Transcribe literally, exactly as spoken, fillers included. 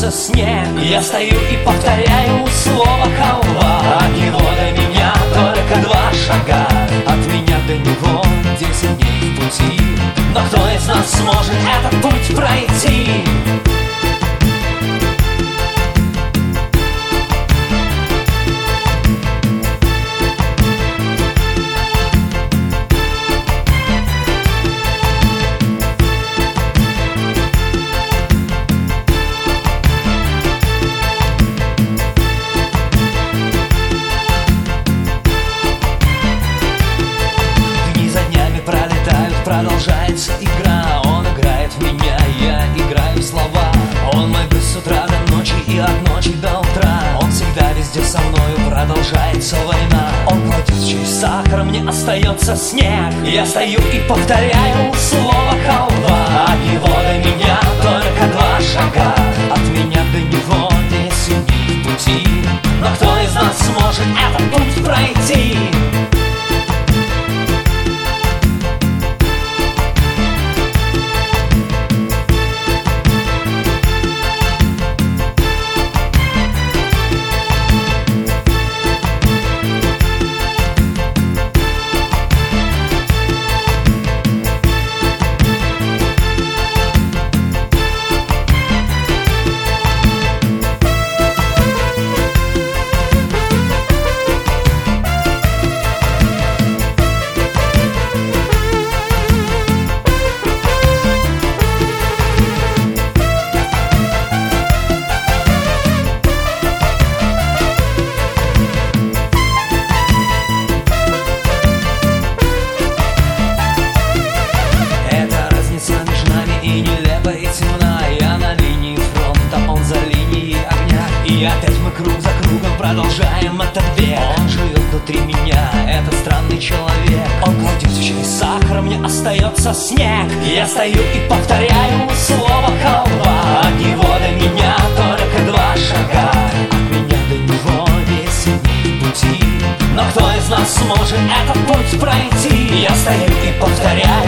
остается снег. Я стою и повторяю слово халва. От него до меня только два шага, от меня до него десять дней в пути. Но кто из нас сможет этот путь пройти? Продолжается игра, он играет в меня, я играю в слова. Он мой гость с утра до ночи и от ночи до утра. Он всегда везде со мною, продолжается война. Он кладет в чай сахар, мне остается снег. Я стою и повторяю слово халва. От него до меня только два шага, от меня до него десять дней в пути. Но кто из нас сможет этот путь пройти? И опять мы круг за кругом продолжаем этот бег. Он живет внутри меня, этот странный человек. Он кладет в чай сахар, мне остается снег. Я стою и повторяю слово халва. От него до меня только два шага, от меня до него десять дней в пути. Но кто из нас сможет этот путь пройти? Я стою и повторяю